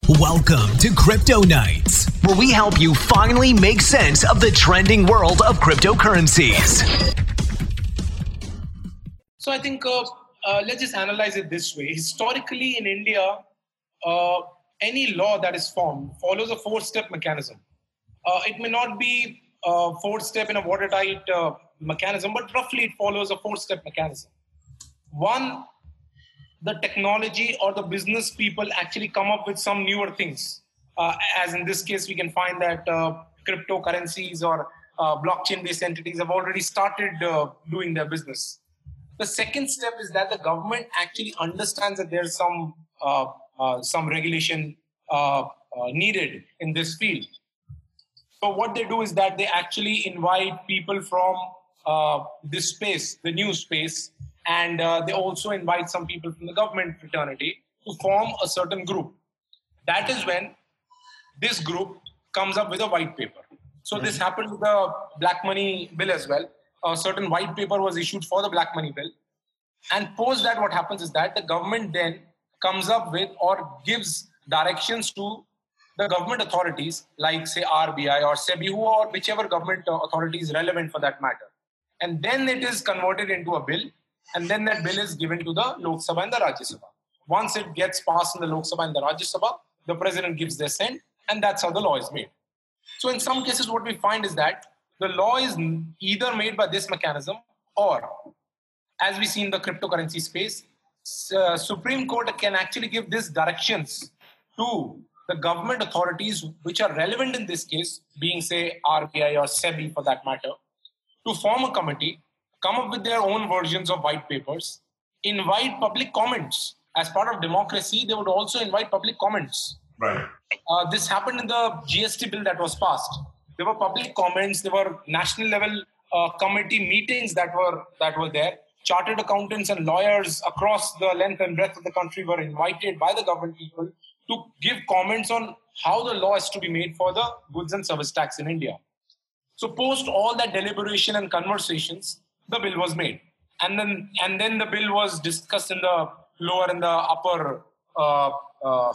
Welcome to Crypto Nights, where we help you finally make sense of the trending world of cryptocurrencies. So I think let's just analyze it this way. Historically in India, any law that is formed follows a four-step mechanism. It may not be a four-step in a watertight mechanism, but roughly it follows a four-step mechanism. One, the technology or the business people actually come up with some newer things. As in this case, we can find that cryptocurrencies or blockchain-based entities have already started doing their business. The second step is that the government actually understands that there's some regulation needed in this field. So what they do is that they actually invite people from this space, the new space, and they also invite some people from the government fraternity to form a certain group. That is when this group comes up with a white paper. So this happened with the black money bill as well. A certain white paper was issued for the black money bill. And post that, what happens is that the government then comes up with or gives directions to the government authorities, like say RBI or SEBI, or whichever government authority is relevant for that matter. And then it is converted into a bill. And then that bill is given to the Lok Sabha and the Rajya Sabha. Once it gets passed in the Lok Sabha and the Rajya Sabha, the president gives their assent, and that's how the law is made. So in some cases, what we find is that the law is either made by this mechanism or, as we see in the cryptocurrency space, Supreme Court can actually give these directions to the government authorities which are relevant in this case, being say RBI or SEBI for that matter, to form a committee, come up with their own versions of white papers, invite public comments. As part of democracy, they would also invite public comments. Right. This happened in the GST bill that was passed. There were public comments. There were national level committee meetings that were there. Chartered accountants and lawyers across the length and breadth of the country were invited by the government people to give comments on how the law is to be made for the goods and service tax in India. So post all that deliberation and conversations, the bill was made. And then the bill was discussed in the lower and the upper Rajya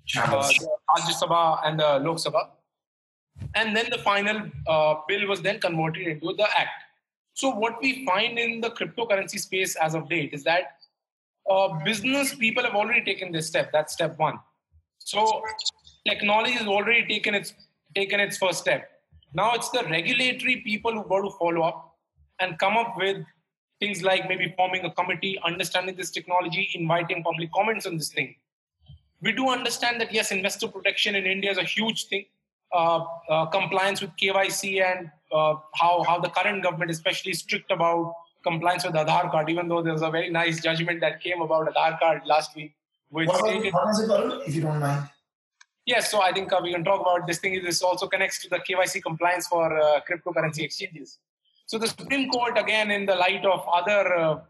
Sabha and the Lok Sabha. And then the final bill was then converted into the act. So what we find in the cryptocurrency space as of date is that business people have already taken this step. That's step one. So technology has already taken its first step. Now it's the regulatory people who got to follow up and come up with things like maybe forming a committee, understanding this technology, inviting public comments on this thing. We do understand that, yes, investor protection in India is a huge thing. Compliance with KYC and how the current government is especially strict about compliance with Aadhaar card, even though there was a very nice judgment that came about Aadhaar card last week. What was it called, if you don't mind? Yes, so I think we can talk about this thing. This also connects to the KYC compliance for cryptocurrency exchanges. So the Supreme Court, again, in the light of other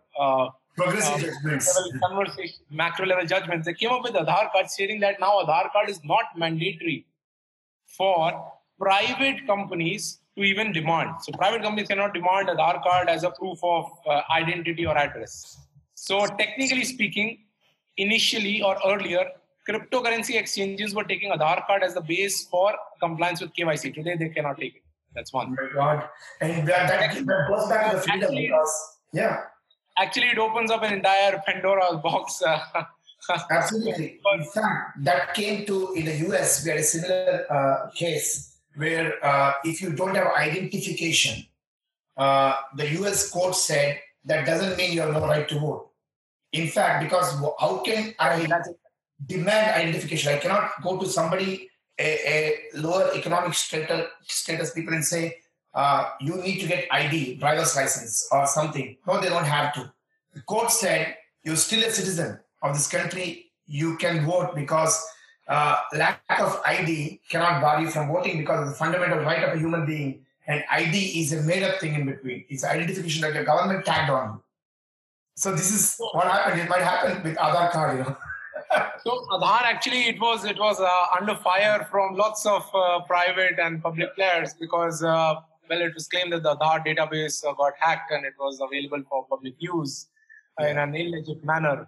macro level judgments, they came up with Aadhaar card, stating that now Aadhaar card is not mandatory for private companies to even demand. So private companies cannot demand Aadhaar card as a proof of identity or address. So technically speaking, initially or earlier, cryptocurrency exchanges were taking Aadhaar card as the base for compliance with KYC. Today, they cannot take it. That's one. Oh my God. And that goes back to the freedom actually, because, yeah. Actually, it opens up an entire Pandora's box. Absolutely. In fact, that came to, in the US, we had a similar case where if you don't have identification, the US court said that doesn't mean you have no right to vote. In fact, because how can I demand identification? I cannot go to somebody, a lower economic status people and say, you need to get ID, driver's license or something. No, they don't have to. The court said, you're still a citizen of this country, you can vote because lack of ID cannot bar you from voting because of the fundamental right of a human being. And ID is a made-up thing in between. It's identification like a government tagged on you. So this is what happened. It might happen with Aadhaar card, you know. So Aadhaar actually it was under fire from lots of private and public players because it was claimed that the Aadhaar database got hacked and it was available for public use in an illegit manner.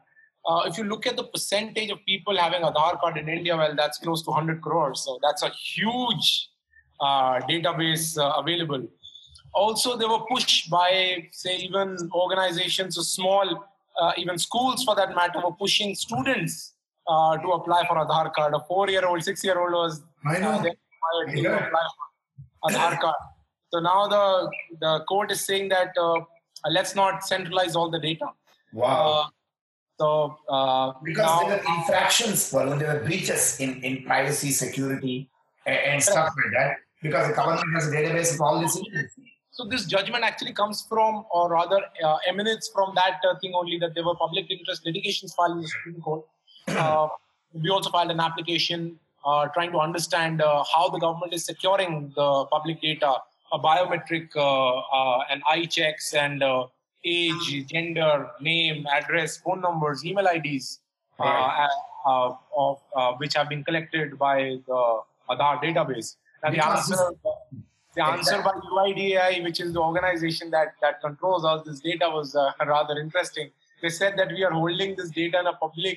if you look at the percentage of people having Aadhaar card in India, well, that's close to 100 crores. So that's a huge database available. Also, they were pushed by, say, even organizations or small, even schools for that matter, were pushing students to apply for Aadhaar card. A 4-year-old, 6-year-old was required to apply for Aadhaar card. So now the court is saying that let's not centralize all the data. Wow. Because now, there were infractions, there were breaches in privacy, security, and stuff like that. Because the government has a database of all these things. So this judgment actually comes from, or rather emanates from that thing only, that there were public interest litigations filed in the Supreme Court. We also filed an application trying to understand how the government is securing the public data, biometric and eye checks and age, gender, name, address, phone numbers, email IDs, which have been collected by the Aadhaar database. And the answer by UIDAI, which is the organization that controls all this data, was rather interesting. They said that we are holding this data in a public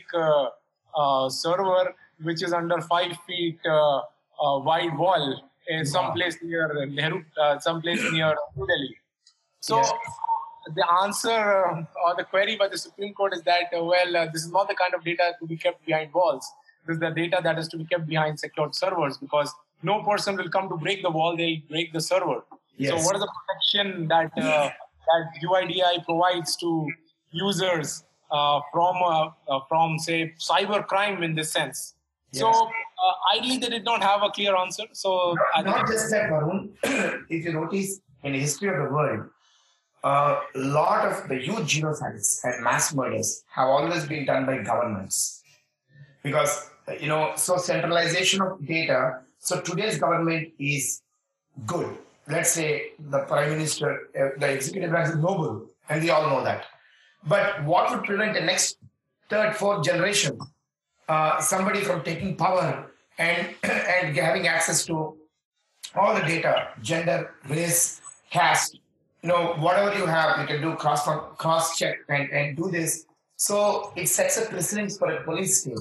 server, which is under 5 feet wide wall in some place near Nehru, someplace near New Delhi. So the answer or the query by the Supreme Court is that, this is not the kind of data to be kept behind walls. This is the data that is to be kept behind secured servers, because no person will come to break the wall, they'll break the server. Yes. So what is the protection that UIDAI provides to users from say, cyber crime in this sense? Yes. So ideally, they did not have a clear answer. So not just that, Varun. If you notice, in the history of the world, a lot of the huge genocides and mass murders have always been done by governments. Because, so centralization of data. So today's government is good. Let's say the Prime Minister, the executive branch is noble, and we all know that. But what would prevent the next 3rd, 4th generation, somebody from taking power and having access to all the data, gender, race, caste, whatever you have, you can do cross-check and do this. So it sets a precedence for a police state.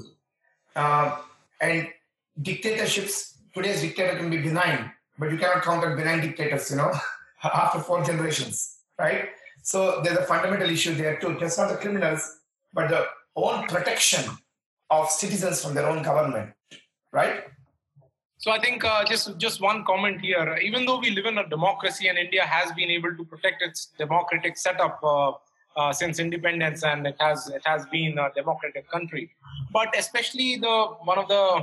And dictatorships, today's dictator can be benign, but you cannot count on benign dictators, after 4 generations, right? So there's a fundamental issue there too. Just not the criminals, but the own protection of citizens from their own government, right? So I think just one comment here. Even though we live in a democracy and India has been able to protect its democratic setup since independence, and it has been a democratic country, but especially one of the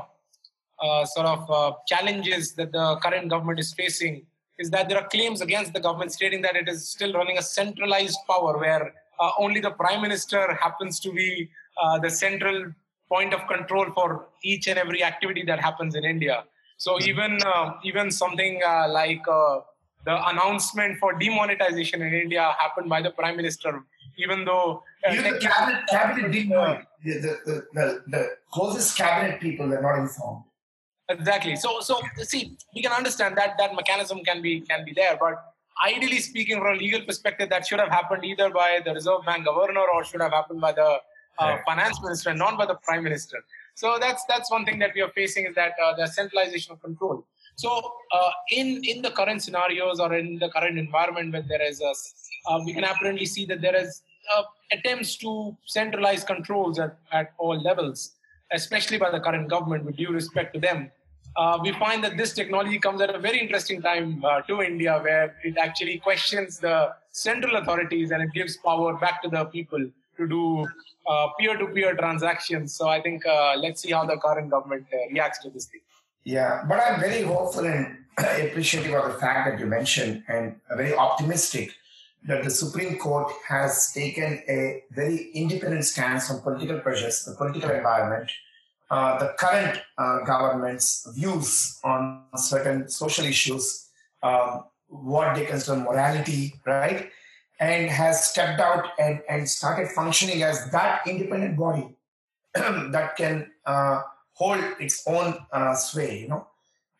challenges that the current government is facing is that there are claims against the government stating that it is still running a centralized power where only the Prime Minister happens to be the central point of control for each and every activity that happens in India. So even something like the announcement for demonetization in India happened by the Prime Minister, even though even the cabinet didn't know. The closest cabinet people were not informed. Exactly. So see, we can understand that mechanism can be there, but ideally speaking, from a legal perspective, that should have happened either by the Reserve Bank governor or should have happened by the finance minister and not by the Prime Minister. So that's one thing that we are facing, is that the centralization of control. So in the current scenarios or in the current environment, when there is we can apparently see that there is attempts to centralize controls at all levels, especially by the current government, with due respect to them. We find that this technology comes at a very interesting time to India, where it actually questions the central authorities and it gives power back to the people to do peer-to-peer transactions. So I think let's see how the current government reacts to this thing. Yeah, but I'm very hopeful and appreciative of the fact that you mentioned, and very optimistic that the Supreme Court has taken a very independent stance on political pressures, the political environment, the current government's views on certain social issues, what they consider morality, right? And has stepped out and started functioning as that independent body that can hold its own sway,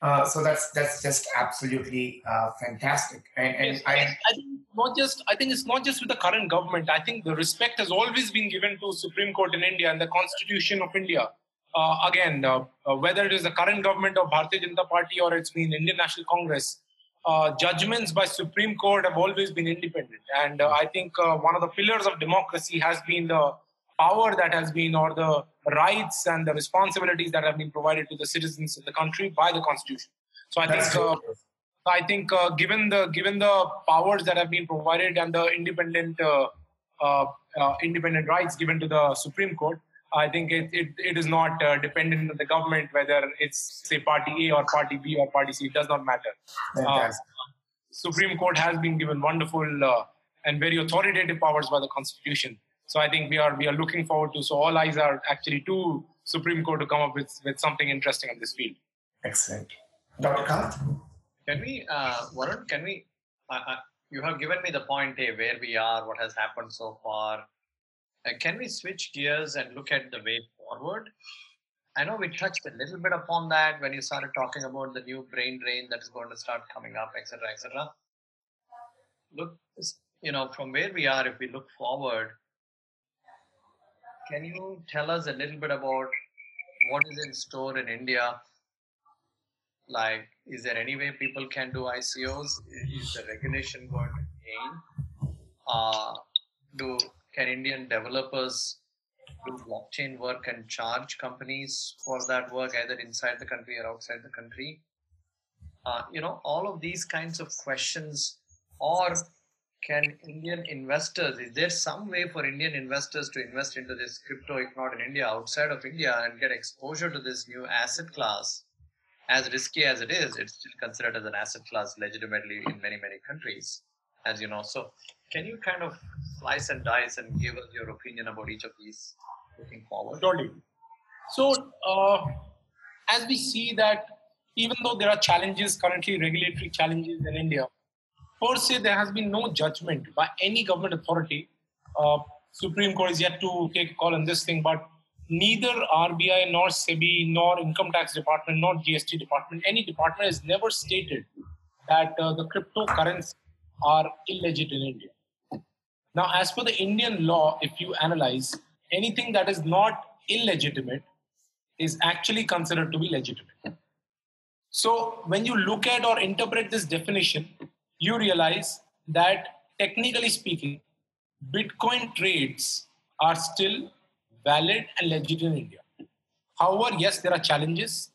So that's just absolutely fantastic. And Yes, I think not just. I think it's not just with the current government. I think the respect has always been given to Supreme Court in India and the Constitution of India. Whether it is the current government of Bharatiya Janata Party or it's been Indian National Congress, judgments by Supreme Court have always been independent. And I think one of the pillars of democracy has been the power that has been, or the rights and the responsibilities that have been provided to the citizens of the country by the Constitution. So given the powers that have been provided and the independent rights given to the Supreme Court, I think it is not dependent on the government whether it's, say, Party A or Party B or Party C. It does not matter. Supreme Court has been given wonderful and very authoritative powers by the Constitution. So I think we are looking forward to. So all eyes are actually to Supreme Court to come up with something interesting in this field. Excellent, Dr. Kant. Can we, Varun? Can we? You have given me the point A, where we are, what has happened so far. Can we switch gears and look at the way forward? I know we touched a little bit upon that when you started talking about the new brain drain that is going to start coming up, etc., etc. Look, from where we are, if we look forward, can you tell us a little bit about what is in store in India? Like, is there any way people can do ICOs? Is the regulation going to change? Can Indian developers do blockchain work and charge companies for that work, either inside the country or outside the country? All of these kinds of questions. Or can Indian investors, is there some way for Indian investors to invest into this crypto, if not in India, outside of India, and get exposure to this new asset class? As risky as it is, it's still considered as an asset class legitimately in many, many countries, as you know. So can you kind of slice and dice and give us your opinion about each of these looking forward? Surely. So as we see that even though there are challenges, currently regulatory challenges in India, per se there has been no judgment by any government authority. Supreme Court is yet to take a call on this thing, but neither RBI nor SEBI nor Income Tax Department nor GST Department, any department has never stated that the cryptocurrencies are illegit in India. Now, as per the Indian law, if you analyze, anything that is not illegitimate is actually considered to be legitimate. So when you look at or interpret this definition, you realize that technically speaking, Bitcoin trades are still valid and legit in India. However, yes, there are challenges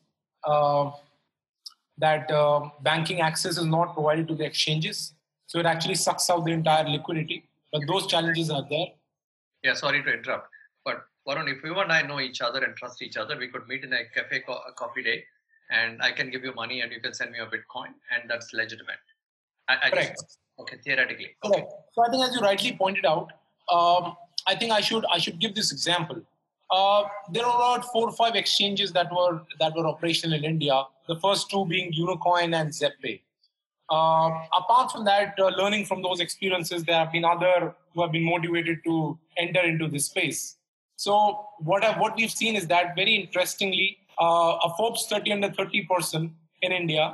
that banking access is not provided to the exchanges. So it actually sucks out the entire liquidity. But those challenges are there. Yeah, sorry to interrupt. But Varun, if you and I know each other and trust each other, we could meet in a cafe coffee day, and I can give you money and you can send me a Bitcoin, and that's legitimate. Correct. Okay, theoretically. Okay. So I think, as you rightly pointed out, I think I should give this example. There are about 4 or 5 exchanges that were operational in India. The first 2 being Unocoin and ZepPay. Apart from that, learning from those experiences, there have been other who have been motivated to enter into this space. So what we've seen is that, very interestingly, a Forbes 30 under 30 person in India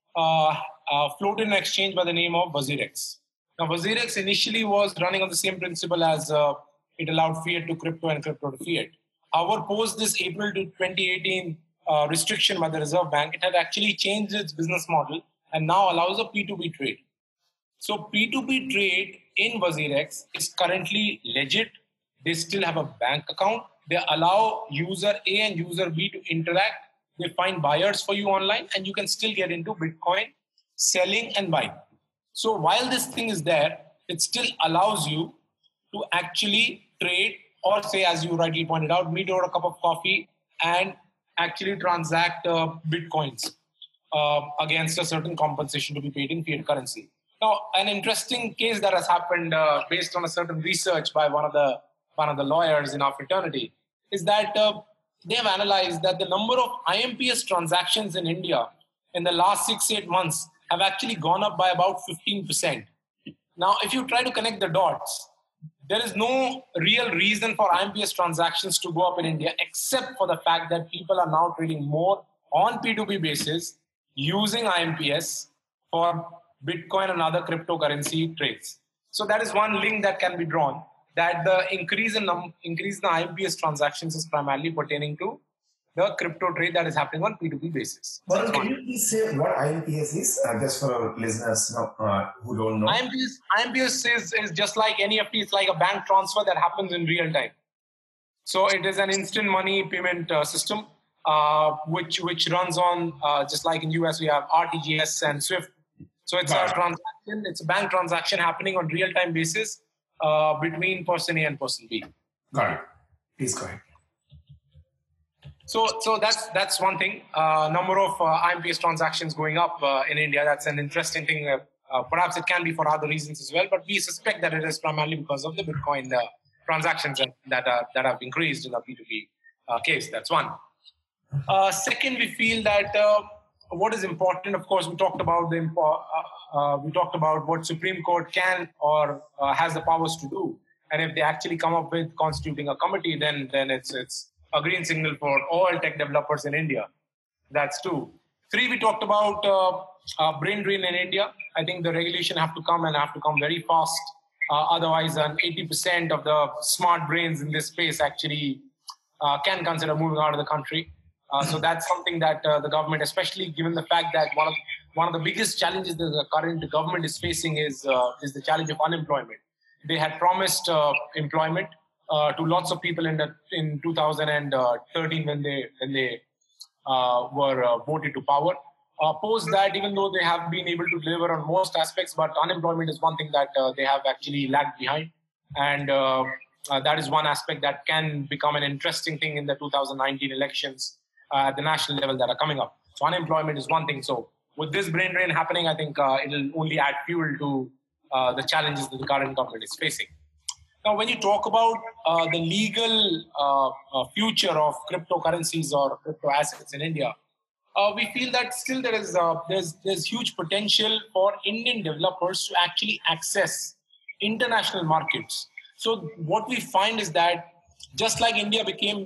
floated an exchange by the name of WazirX. Now, WazirX initially was running on the same principle as it allowed fiat to crypto and crypto to fiat. However, post this April to 2018 restriction by the Reserve Bank, it had actually changed its business model and now allows a P2P trade. So P2P trade in WazirX is currently legit. They still have a bank account. They allow user A and user B to interact. They find buyers for you online, and you can still get into Bitcoin selling and buying. So while this thing is there, it still allows you to actually trade, or say, as you rightly pointed out, meet over a cup of coffee and actually transact Bitcoins against a certain compensation to be paid in fiat currency. Now, an interesting case that has happened based on a certain research by one of the lawyers in our fraternity is that they have analyzed that the number of IMPS transactions in India in the last 6-8 months have actually gone up by about 15%. Now, if you try to connect the dots, there is no real reason for IMPS transactions to go up in India, except for the fact that people are now trading more on P2P basis using IMPS for Bitcoin and other cryptocurrency trades. So that is one link that can be drawn, that the increase in the IMPS transactions is primarily pertaining to the crypto trade that is happening on P2P basis. Varun, can you please say what IMPS is, just for our listeners who don't know? IMPS is just like NEFT. It's like a bank transfer that happens in real time. So it is an instant money payment system, which runs on, just like in US, we have RTGS and SWIFT. So it's a transaction, it's a bank transaction happening on real-time basis between person A and person B. Got it. Please go ahead. So that's one thing. Number of IMPS transactions going up in India. That's an interesting thing. Perhaps it can be for other reasons as well, but we suspect that it is primarily because of the Bitcoin transactions that have increased in the P2P case. That's one. Second, we feel that what is important. Of course, we talked about what Supreme Court can or has the powers to do, and if they actually come up with constituting a committee, then it's a green signal for all tech developers in India. That's two. Three, we talked about brain drain in India. I think the regulation have to come very fast. Otherwise, 80% of the smart brains in this space actually can consider moving out of the country. So that's something that the government, especially given the fact that one of the biggest challenges that the current government is facing is the challenge of unemployment. They had promised employment to lots of people in 2013 when they were voted to power. Post that, even though they have been able to deliver on most aspects, but unemployment is one thing that they have actually lagged behind. And that is one aspect that can become an interesting thing in the 2019 elections at the national level that are coming up. So unemployment is one thing. So with this brain drain happening, I think it'll only add fuel to the challenges that the current government is facing. Now, when you talk about the legal future of cryptocurrencies or crypto assets in India, we feel that still there's huge potential for Indian developers to actually access international markets. So what we find is that just like India became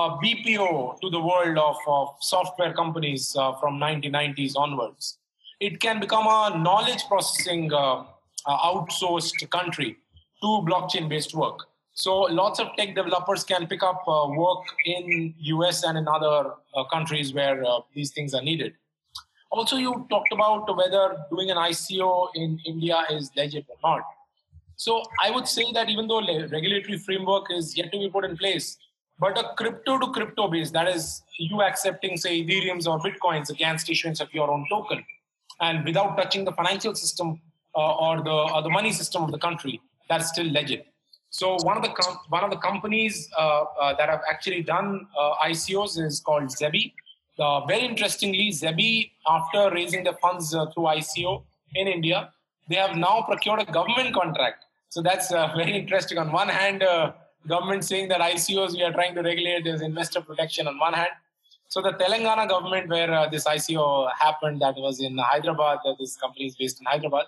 BPO to the world of software companies from 1990s onwards, it can become a knowledge processing outsourced country to blockchain-based work. So lots of tech developers can pick up work in US and in other countries where these things are needed. Also, you talked about whether doing an ICO in India is legit or not. So I would say that even though regulatory framework is yet to be put in place, but a crypto-to-crypto base, that is you accepting, say, Ethereums or Bitcoins against issuance of your own token, and without touching the financial system or the money system of the country, that's still legit. So one of the companies that have actually done ICOs is called Zebi. Very interestingly, Zebi, after raising the funds through ICO in India, they have now procured a government contract. So that's very interesting. On one hand, government saying that ICOs we are trying to regulate, there's investor protection on one hand. So the Telangana government, where this ICO happened, that was in Hyderabad, this company is based in Hyderabad,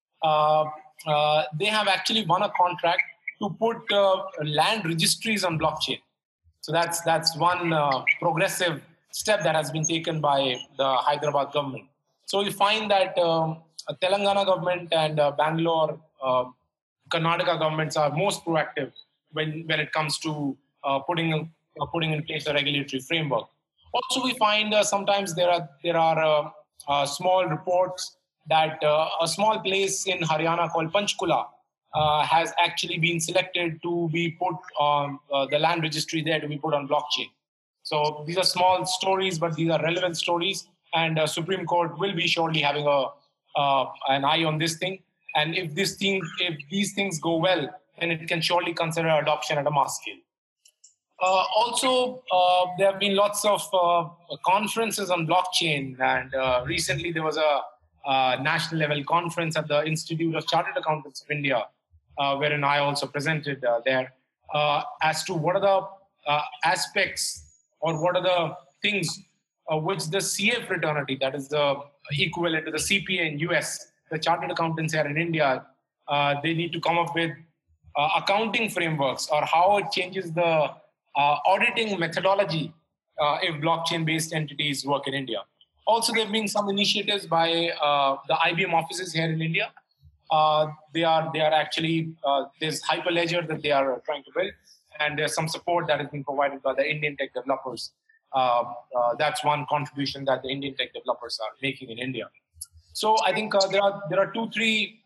they have actually won a contract to put land registries on blockchain. So that's one progressive step that has been taken by the Hyderabad government. So we find that Telangana government and Bangalore, Karnataka governments are most proactive when it comes to putting in place a regulatory framework. Also, we find sometimes there are small reports that a small place in Haryana called Panchkula has actually been selected to be put on the land registry there to be put on blockchain. So these are small stories, but these are relevant stories, and Supreme Court will be shortly having an eye on this thing. And if these things go well, then it can surely consider adoption at a mass scale. Also, there have been lots of conferences on blockchain, and recently there was a national level conference at the Institute of Chartered Accountants of India, wherein I also presented there as to what are the aspects or what are the things which the CA fraternity, that is the equivalent to the CPA in US, the Chartered Accountants here in India, they need to come up with accounting frameworks or how it changes the auditing methodology if blockchain-based entities work in India. Also, there have been some initiatives by the IBM offices here in India. They are actually, there's Hyperledger that they are trying to build, and there's some support that has been provided by the Indian tech developers. That's one contribution that the Indian tech developers are making in India. So I think there are two, three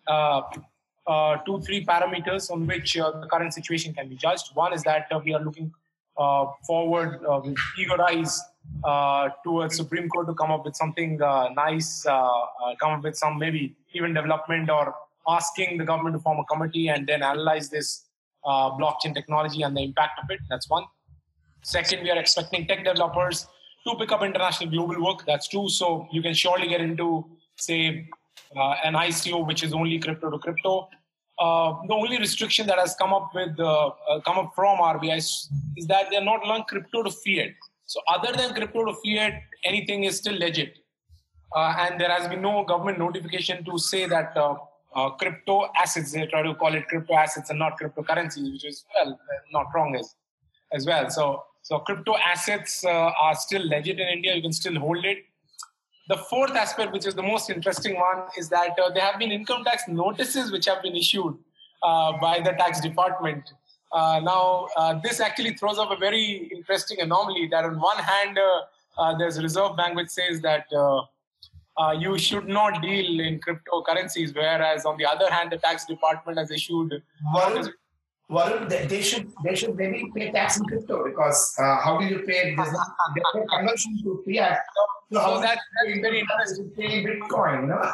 parameters on which the current situation can be judged. One is that we are looking forward with eager eyes towards Supreme Court to come up with something nice, come up with some maybe even development, or asking the government to form a committee and then analyze this blockchain technology and the impact of it. That's one. Second, we are expecting tech developers to pick up international global work. That's true. So you can surely get into, say, an ICO which is only crypto to crypto. The only restriction that has come up from RBI is that they're not allowing crypto to fiat. So other than crypto to fiat, anything is still legit. And there has been no government notification to say that crypto assets, they try to call it crypto assets and not cryptocurrencies, which is, well, not wrong as well. So crypto assets are still legit in India. You can still hold it. The fourth aspect, which is the most interesting one, is that there have been income tax notices which have been issued by the tax department. Now, this actually throws up a very interesting anomaly that on one hand, there's a Reserve Bank which says that you should not deal in cryptocurrencies, whereas on the other hand, the tax department has issued... Varun, they should maybe pay tax in crypto, because how do you pay? There's no conversion to fiat. So that's very interesting. Pay Bitcoin, no?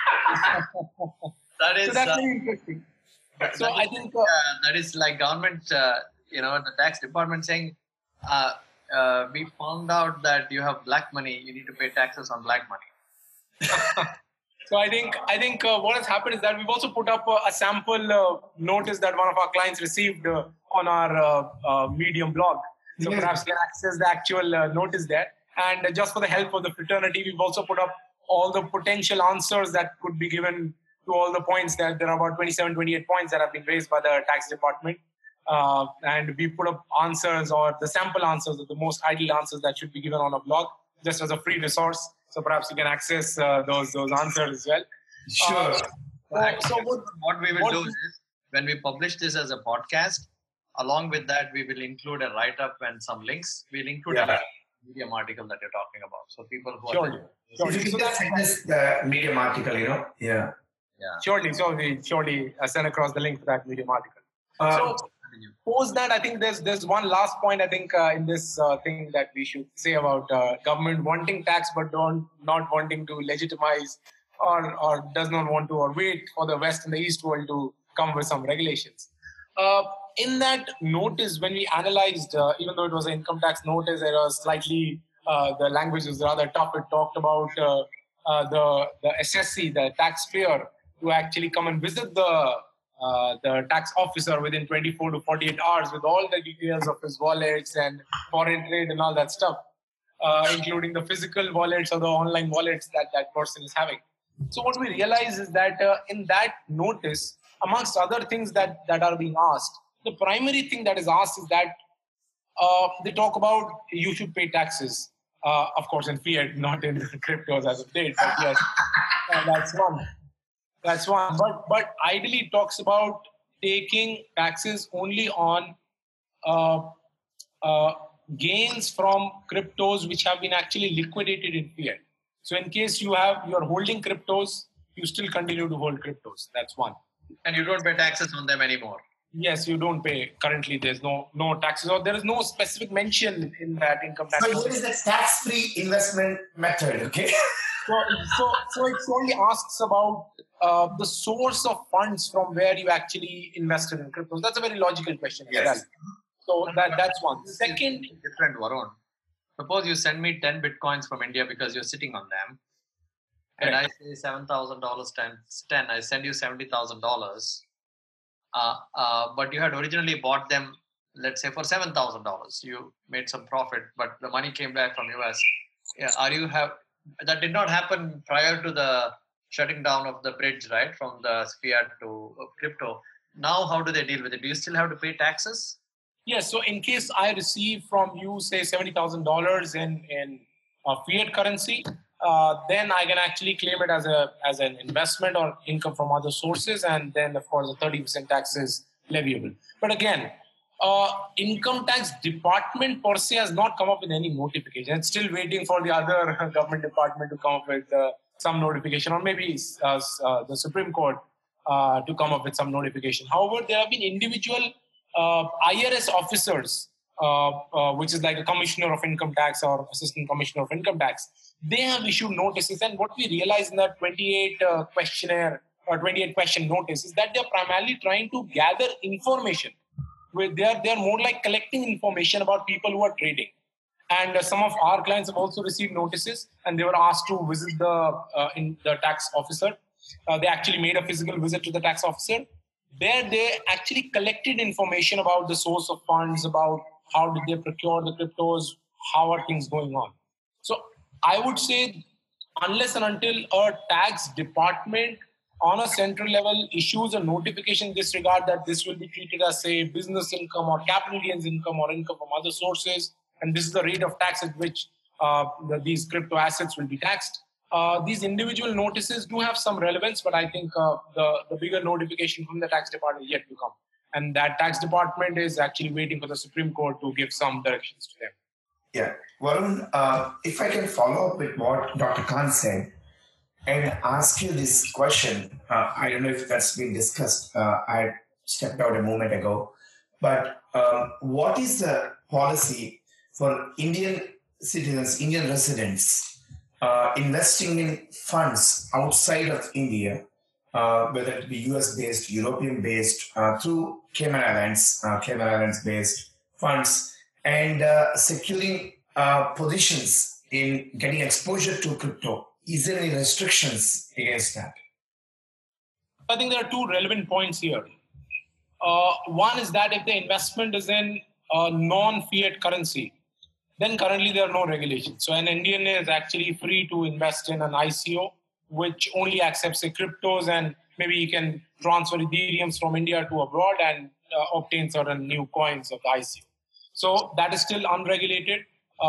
That is. So that's very interesting. So I think that is like government, the tax department saying, we found out that you have black money. You need to pay taxes on black money. So I think what has happened is that we've also put up a sample notice that one of our clients received on our Medium blog. So perhaps you can access the actual notice there. And just for the help of the fraternity, we've also put up all the potential answers that could be given to all the points. That there are about 27, 28 points that have been raised by the tax department. And we put up answers, or the sample answers, or the most ideal answers that should be given on a blog, just as a free resource. So perhaps you can access those answers as well. Sure. So what we will do is, when we publish this as a podcast, along with that, we will include a write-up and some links. We'll include a Medium article that you're talking about. So people who are... If you can just send us the Medium article, Yeah. Surely. So we surely send across the link to that Medium article. So post that, I think there's one last point, I think, in this thing that we should say about government wanting tax but not wanting to legitimize or does not want to, or wait for the West and the East world to come with some regulations. In that notice, when we analyzed, even though it was an income tax notice, it was slightly, the language was rather tough. It talked about the SSC, the taxpayer, to actually come and visit the tax officer within 24 to 48 hours with all the details of his wallets and foreign trade and all that stuff, including the physical wallets or the online wallets that person is having. So what we realize is that in that notice, amongst other things that are being asked, the primary thing that is asked is that they talk about you should pay taxes, of course in fiat, not in cryptos as of date, but yes, that's one. That's one. But ideally it talks about taking taxes only on gains from cryptos which have been actually liquidated in fiat. So in case you're holding cryptos, you still continue to hold cryptos. That's one. And you don't pay taxes on them anymore. Yes, you don't pay. Currently, there's no taxes, or there is no specific mention in that income tax. So what is the tax-free investment method? Okay. So it only asks about the source of funds from where you actually invested in cryptos. That's a very logical question. Yes. So that's one. Second, different, Varun. Suppose you send me 10 Bitcoins from India because you're sitting on them. And I say $7,000 times 10, I send you $70,000. But you had originally bought them, let's say, for $7,000. You made some profit, but the money came back from US. That did not happen prior to the shutting down of the bridge, right? From the fiat to crypto. Now, how do they deal with it? Do you still have to pay taxes? Yes. So in case I receive from you, say, $70,000 in fiat currency, then I can actually claim it as an investment or income from other sources, and then of course the 30% tax is leviable. But again, income tax department per se has not come up with any notification. It's still waiting for the other government department to come up with some notification, or maybe the Supreme Court to come up with some notification. However, there have been individual IRS officers, which is like a commissioner of income tax or assistant commissioner of income tax. They have issued notices, and what we realize in that 28 questionnaire or 28 question notice is that they're primarily trying to gather information. They're more like collecting information about people who are trading. And some of our clients have also received notices, and they were asked to visit the tax officer. They actually made a physical visit to the tax officer. There they actually collected information about the source of funds, about how did they procure the cryptos, how are things going on. So I would say unless and until a tax department on a central level issues a notification in this regard that this will be treated as, say, business income or capital gains income or income from other sources, and this is the rate of tax at which these crypto assets will be taxed. These individual notices do have some relevance, but I think the bigger notification from the tax department is yet to come. And that tax department is actually waiting for the Supreme Court to give some directions to them. Yeah. Varun, if I can follow up with what Dr. Khan said and ask you this question. I don't know if that's been discussed. I stepped out a moment ago. But what is the policy for Indian citizens, Indian residents, investing in funds outside of India, whether it be US-based, European-based, through Cayman Islands-based funds, and securing positions in getting exposure to crypto? Is there any restrictions against that? I think there are two relevant points here. One is that if the investment is in non-fiat currency, then currently there are no regulations. So an Indian is actually free to invest in an ICO, which only accepts cryptos, and maybe he can transfer Ethereums from India to abroad and obtain certain new coins of the ICO. So that is still unregulated,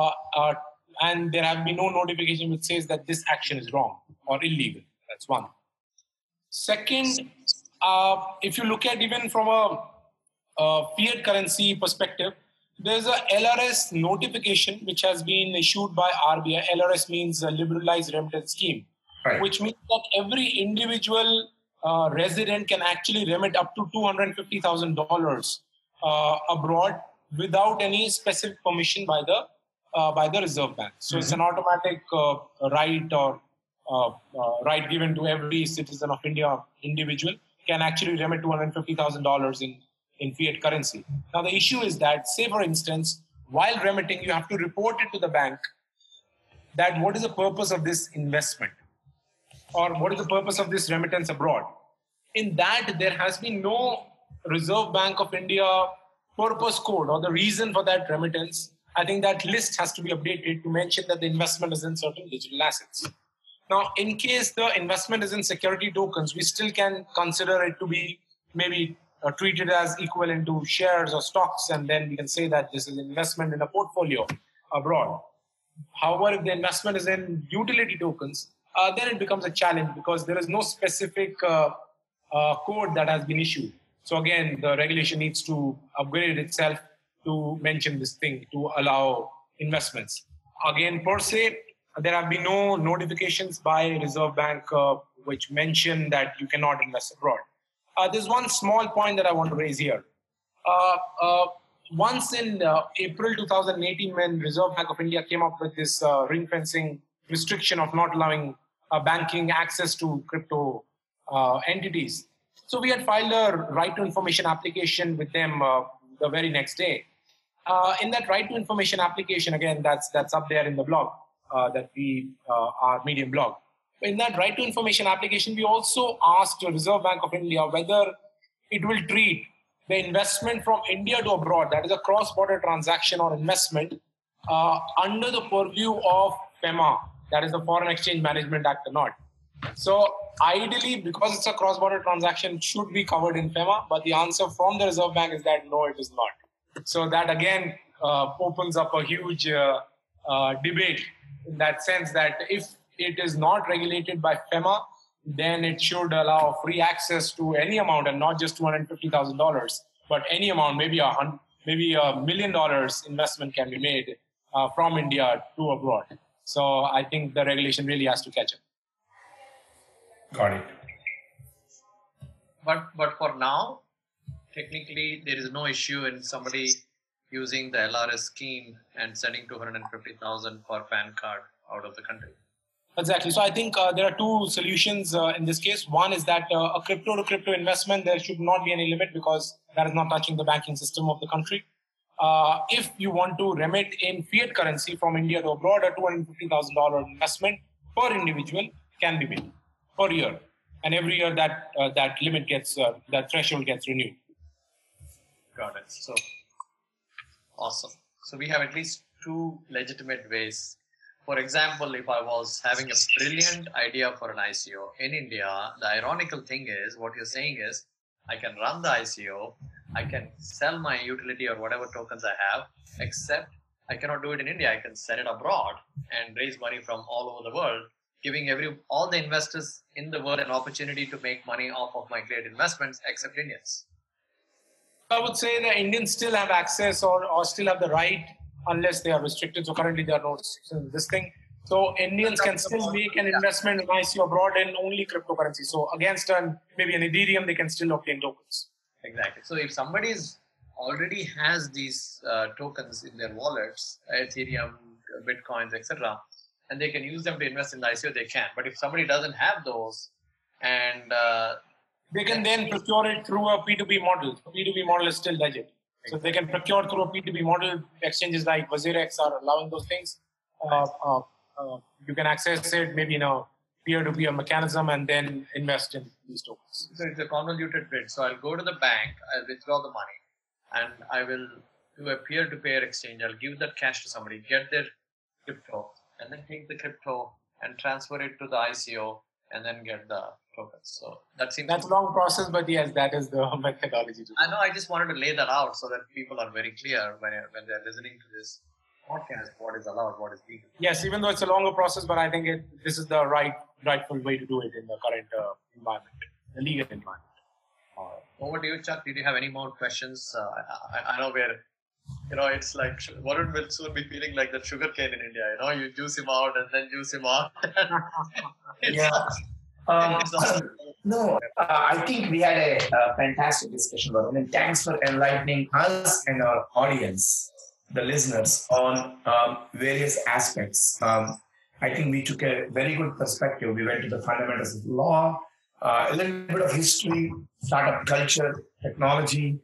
and there have been no notification which says that this action is wrong or illegal. That's one. Second, if you look at even from a fiat currency perspective, there's a LRS notification which has been issued by RBI. LRS means a liberalized remittance scheme, right, which means that every individual resident can actually remit up to $250,000 abroad without any specific permission by the Reserve Bank. So it's an automatic right or right given to every citizen of India, individual can actually remit $250,000 in fiat currency. Now the issue is that, say for instance, while remitting, you have to report it to the bank that what is the purpose of this investment or what is the purpose of this remittance abroad. In that, there has been no Reserve Bank of India purpose code or the reason for that remittance. I think that list has to be updated to mention that the investment is in certain digital assets. Now, in case the investment is in security tokens, we still can consider it to be maybe treated as equivalent to shares or stocks, and then we can say that this is investment in a portfolio abroad. However, if the investment is in utility tokens, then it becomes a challenge because there is no specific code that has been issued. So again, the regulation needs to upgrade itself to mention this thing, to allow investments. Again, per se, there have been no notifications by Reserve Bank which mention that you cannot invest abroad. There's one small point that I want to raise here. Once in April 2018, when Reserve Bank of India came up with this ring fencing restriction of not allowing banking access to crypto entities, so we had filed a right to information application with them the very next day. In that right to information application, again, that's up there in the blog, our Medium blog. In that right to information application, we also asked the Reserve Bank of India whether it will treat the investment from India to abroad, that is a cross-border transaction or investment, under the purview of FEMA, that is the Foreign Exchange Management Act or not. So ideally, because it's a cross-border transaction, it should be covered in FEMA, but the answer from the Reserve Bank is that no, it is not. So that again opens up a huge debate in that sense that if it is not regulated by FEMA, then it should allow free access to any amount, and not just $250,000, but any amount, maybe $1 million investment can be made from India to abroad. So I think the regulation really has to catch up. Got it. But for now, technically, there is no issue in somebody using the LRS scheme and sending 250,000 for PAN card out of the country. Exactly. So I think there are two solutions in this case. One is that a crypto-to-crypto investment, there should not be any limit because that is not touching the banking system of the country. If you want to remit in fiat currency from India to abroad, a $250,000 investment per individual can be made per year. And every year that limit gets, that threshold gets renewed. Got it. So, awesome. So we have at least two legitimate ways. For example, if I was having a brilliant idea for an ICO in India, the ironical thing is, what you're saying is, I can run the ICO, I can sell my utility or whatever tokens I have, except I cannot do it in India. I can send it abroad and raise money from all over the world, giving all the investors in the world an opportunity to make money off of my great investments, except Indians. I would say the Indians still have access or still have the right, unless they are restricted. So currently there are no restrictions in this thing. So Indians can still make an investment in ICO abroad in only cryptocurrency. So against maybe an Ethereum, they can still obtain tokens. Exactly. So if somebody already has these tokens in their wallets, Ethereum, Bitcoins, etc., and they can use them to invest in the ICO, they can. But if somebody doesn't have those, and they can then procure it through a P2P model. The P2P model is still legit. So they can procure through a P2P model. Exchanges like WazirX are allowing those things. You can access it maybe in a peer-to-peer mechanism and then invest in these tokens. So it's a convoluted bit. So I'll go to the bank, I'll withdraw the money, and I will do a peer-to-peer exchange. I'll give that cash to somebody, get their crypto, and then take the crypto and transfer it to the ICO and then get the tokens. So that's a long process, but yes, that is the methodology. I know. I just wanted to lay that out so that people are very clear when they're listening to this podcast, what is allowed, what is legal. Yes, even though it's a longer process, but I think this is the rightful way to do it in the current environment, the legal environment. Over to you, Chuck. Did you have any more questions? I know it's like Varun will soon be feeling like that sugar cane in India. You juice him out and then juice him out. No, I think we had a fantastic discussion, Varun, and thanks for enlightening us and our audience, the listeners, on various aspects. I think we took a very good perspective. We went to the fundamentals of law, a little bit of history, startup culture, technology,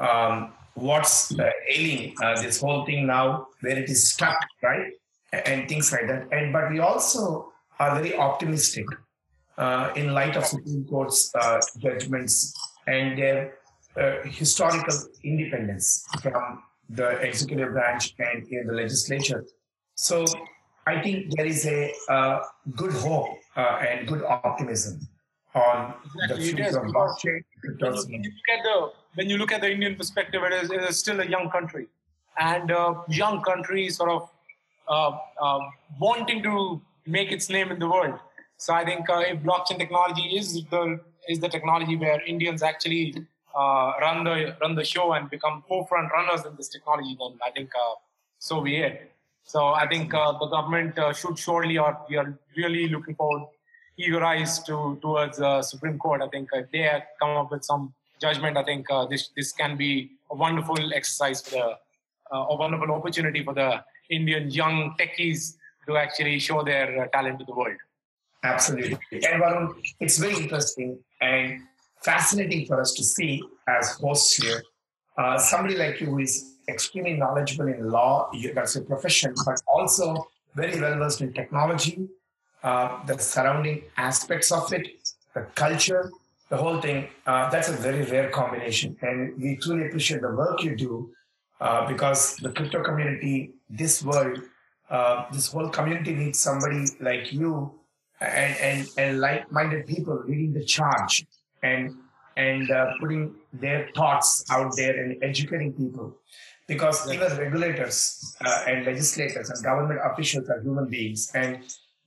what's ailing this whole thing now, where it is stuck, right? And things like that. But we also are very optimistic in light of Supreme Court's judgments and their historical independence from the executive branch and in the legislature. So I think there is a good hope and good optimism on the future of blockchain. When you look at the Indian perspective, it is still a young country, and young country sort of wanting to make its name in the world. So I think if blockchain technology is the technology where Indians actually run the show and become forefront runners in this technology, then I think so be it. So I think the government should surely, or we are really looking forward, eager eyes towards Supreme Court. I think if they come up with some judgment, I think this can be a wonderful exercise for a wonderful opportunity for the Indian young techies to actually show their talent to the world. Absolutely. And Varun, it's very interesting and fascinating for us to see as hosts here, somebody like you who is extremely knowledgeable in law, that's a profession, but also very well versed in technology, the surrounding aspects of it, the culture, the whole thing. That's a very rare combination. And we truly appreciate the work you do because the crypto community, this world, this whole community needs somebody like you and like-minded people leading the charge and putting their thoughts out there and educating people. Because even regulators and legislators and government officials are human beings, and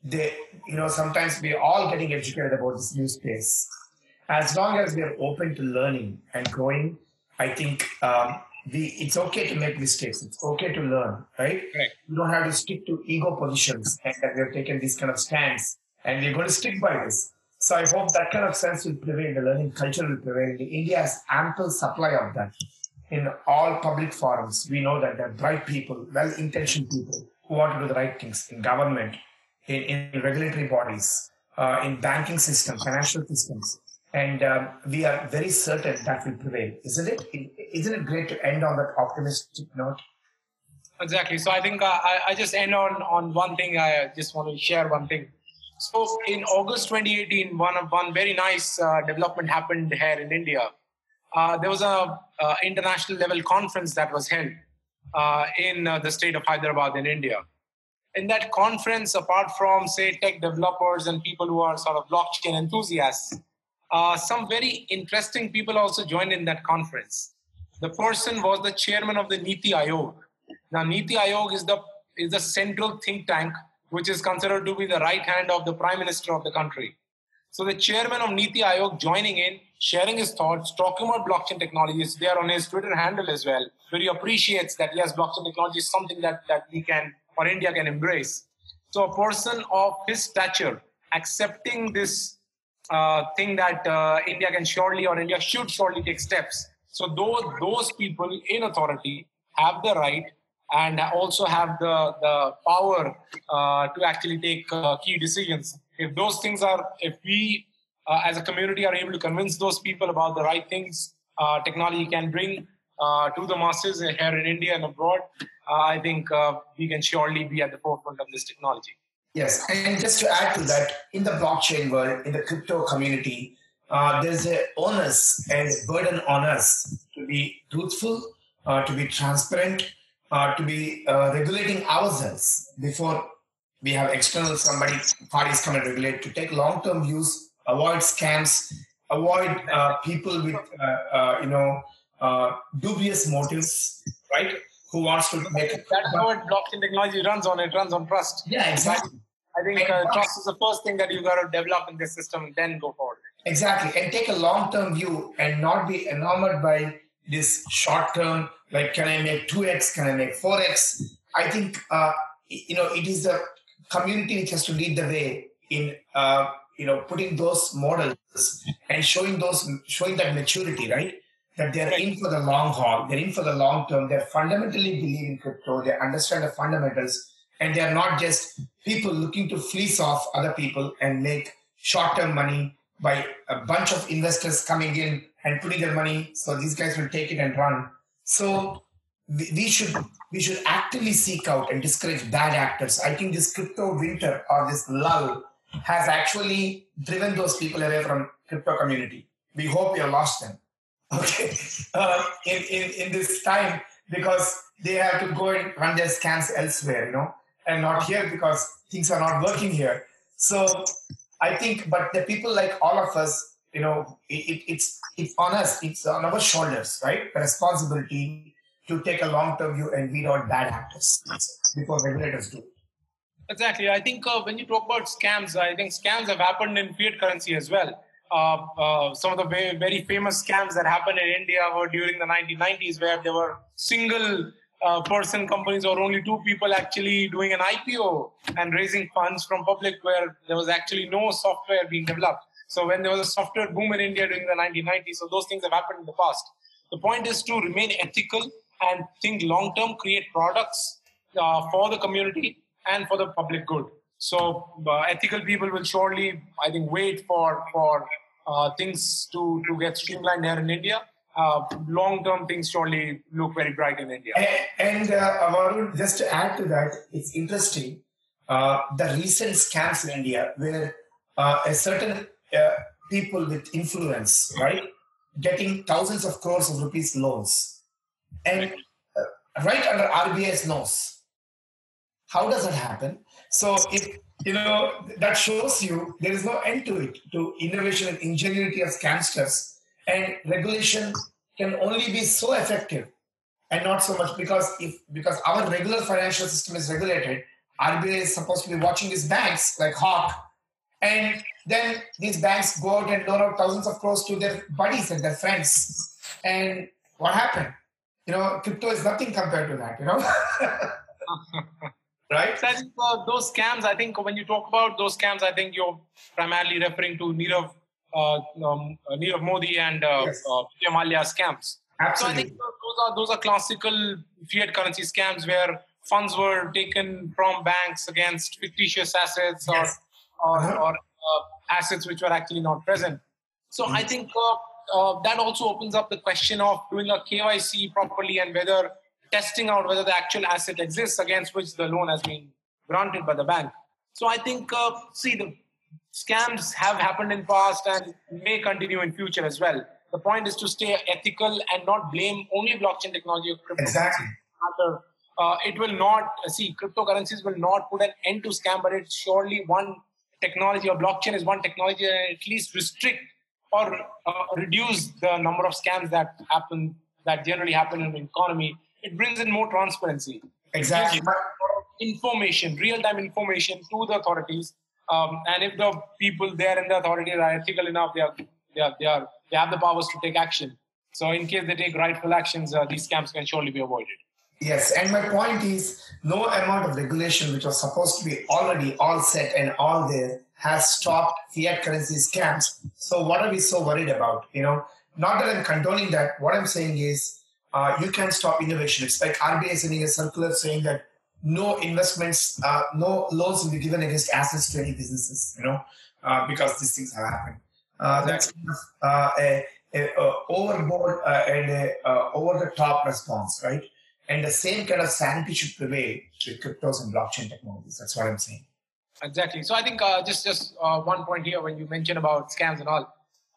they, sometimes we're all getting educated about this new space. As long as we are open to learning and growing, I think it's okay to make mistakes. It's okay to learn, right? You don't have to stick to ego positions and that we have taken this kind of stance and we're going to stick by this. So I hope that kind of sense will prevail, the learning culture will prevail. India has ample supply of that. In all public forums, we know that there are bright people, well-intentioned people who want to do the right things in government, in regulatory bodies, in banking systems, financial systems. And we are very certain that will prevail, isn't it? Isn't it great to end on that optimistic note? Exactly. So I think I just end on one thing. I just want to share one thing. So in August 2018, one very nice development happened here in India. There was a international level conference that was held in the state of Hyderabad in India. In that conference, apart from, say, tech developers and people who are sort of blockchain enthusiasts, some very interesting people also joined in that conference. The person was the chairman of the Niti Aayog. Now, Niti Aayog is the central think tank, which is considered to be the right hand of the prime minister of the country. So the chairman of Niti Aayog joining in, sharing his thoughts, talking about blockchain technologies there on his Twitter handle as well, where he appreciates that, yes, blockchain technology is something that we can, or India can embrace. So a person of his stature accepting this thing that India can surely, or India should surely take steps. So those people in authority have the right and also have the power to actually take key decisions. If those things if we as a community are able to convince those people about the right things technology can bring to the masses here in India and abroad, I think we can surely be at the forefront of this technology. Yes, and just to add to that, in the blockchain world, in the crypto community, there's an onus and burden on us to be truthful, to be transparent, to be regulating ourselves before we have external parties come and regulate, to take long-term views, avoid scams, avoid people with dubious motives, right? Who wants to make it. That's what blockchain technology runs on. It runs on trust. Yeah, exactly. I think trust is the first thing that you got to develop in this system and then go forward. Exactly. And take a long-term view and not be enamored by this short-term, like, can I make 2x? Can I make 4x? I think, it is the community which has to lead the way in, putting those models and showing that maturity, right? That they're in for the long haul. They're in for the long term. They fundamentally believe in crypto. They understand the fundamentals. And they're not just people looking to fleece off other people and make short-term money by a bunch of investors coming in and putting their money. So these guys will take it and run. So we should actively seek out and discourage bad actors. I think this crypto winter or this lull has actually driven those people away from crypto community. We hope we have lost them. Okay, in this time, because they have to go and run their scams elsewhere, and not here because things are not working here. So I think, but the people like all of us, it's on us, it's on our shoulders, right? The responsibility to take a long-term view and weed out bad actors before regulators do. Exactly. I think when you talk about scams, I think scams have happened in fiat currency as well. Some of the very, very famous scams that happened in India were during the 1990s, where there were single person companies or only two people actually doing an IPO and raising funds from public, where there was actually no software being developed. So when there was a software boom in India during the 1990s, so those things have happened in the past. The point is to remain ethical and think long-term, create products for the community and for the public good. So ethical people will surely, I think, wait for things to get streamlined here in India. Long-term things surely look very bright in India. And Varun, just to add to that, it's interesting. The recent scams in India where a certain people with influence, right, getting thousands of crores of rupees loans. And right under RBI's nose. How does that happen? So if, that shows you there is no end to it, to innovation and ingenuity of scamsters. And regulation can only be so effective and not so much because our regular financial system is regulated, RBI is supposed to be watching these banks like hawk. And then these banks go out and loan out thousands of crores to their buddies and their friends. And what happened? Crypto is nothing compared to that, Right? So I think those scams, I think when you talk about those scams, I think you're primarily referring to Nirav Modi and Vijay Mallya scams. Absolutely. So I think those are classical fiat currency scams where funds were taken from banks against fictitious assets or assets which were actually not present. So I think that also opens up the question of doing a KYC properly and testing out whether the actual asset exists against which the loan has been granted by the bank. So I think, the scams have happened in past and may continue in future as well. The point is to stay ethical and not blame only blockchain technology or crypto. Exactly. It will not, cryptocurrencies will not put an end to scam, but it's surely one technology, or blockchain is one technology that at least restrict or reduce the number of scams that generally happen in the economy. It brings in more transparency. Exactly. Information, real-time information to the authorities. And if the people there in the authority are ethical enough, they have the powers to take action. So in case they take rightful actions, these scams can surely be avoided. Yes, and my point is, no amount of regulation which was supposed to be already all set and all there has stopped fiat currency scams. So what are we so worried about? Not that I'm condoning that. What I'm saying is, you can stop innovation. It's like RBI sending a circular saying that no investments, no loans will be given against assets to any businesses, because these things have happened. That's kind of overboard and over-the-top response, right? And the same kind of sanity should prevail with cryptos and blockchain technologies. That's what I'm saying. Exactly. So I think just one point here when you mentioned about scams and all.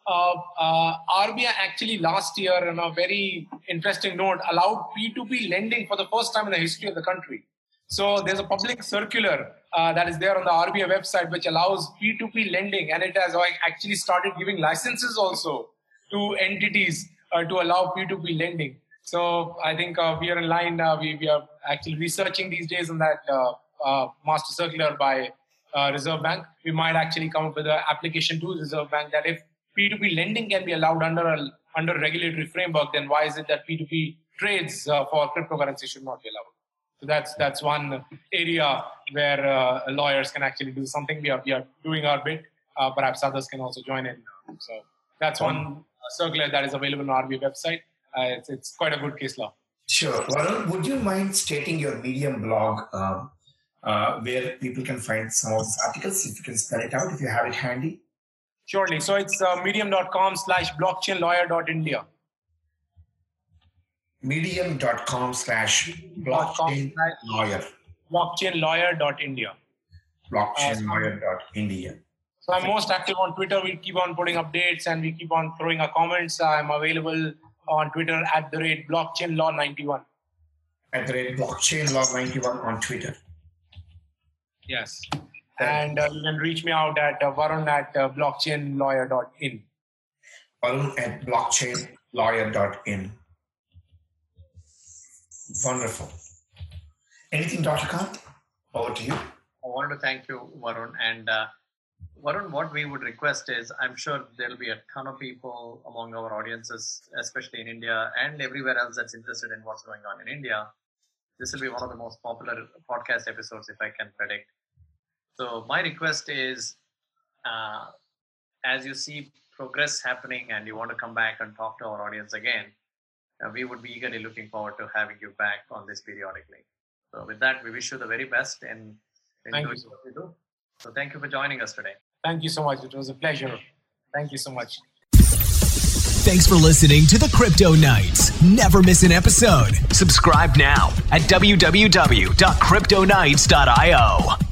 RBI actually last year, on a very interesting note, allowed P2P lending for the first time in the history of the country. So there's a public circular that is there on the RBI website which allows P2P lending, and it has actually started giving licenses also to entities to allow P2P lending. So I think we are in line. We are actually researching these days on that master circular by Reserve Bank. We might actually come up with an application to Reserve Bank that if P2P lending can be allowed under regulatory framework, then why is it that P2P trades for cryptocurrency should not be allowed? So that's one area where lawyers can actually do something. We are doing our bit. Perhaps others can also join in. So that's one circular that is available on RBI website. It's quite a good case law. Sure. Varun, would you mind stating your Medium blog where people can find some of these articles? If you can spell it out, if you have it handy. Surely. So it's medium.com/blockchainlawyer.india. Medium.com/blockchainlawyer. Blockchainlawyer.india. Blockchainlawyer.india. So I'm most active on Twitter. We keep on putting updates and we keep on throwing our comments. I'm available on Twitter @blockchainlaw91. @blockchainlaw91 on Twitter. Yes. And you can reach me out at Varun at blockchainlawyer.in. Varun at blockchainlawyer.in. Wonderful. Anything, Dr. Kant? Over to you. I want to thank you, Varun. And Varun, what we would request is, I'm sure there'll be a ton of people among our audiences, especially in India and everywhere else that's interested in what's going on in India. This will be one of the most popular podcast episodes, if I can predict. So my request is, as you see progress happening and you want to come back and talk to our audience again, we would be eagerly looking forward to having you back on this periodically. So with that, we wish you the very best in doing what you do. So thank you for joining us today. Thank you so much. It was a pleasure. Thank you so much. Thanks for listening to the Crypto Nights. Never miss an episode. Subscribe now at www.cryptonights.io.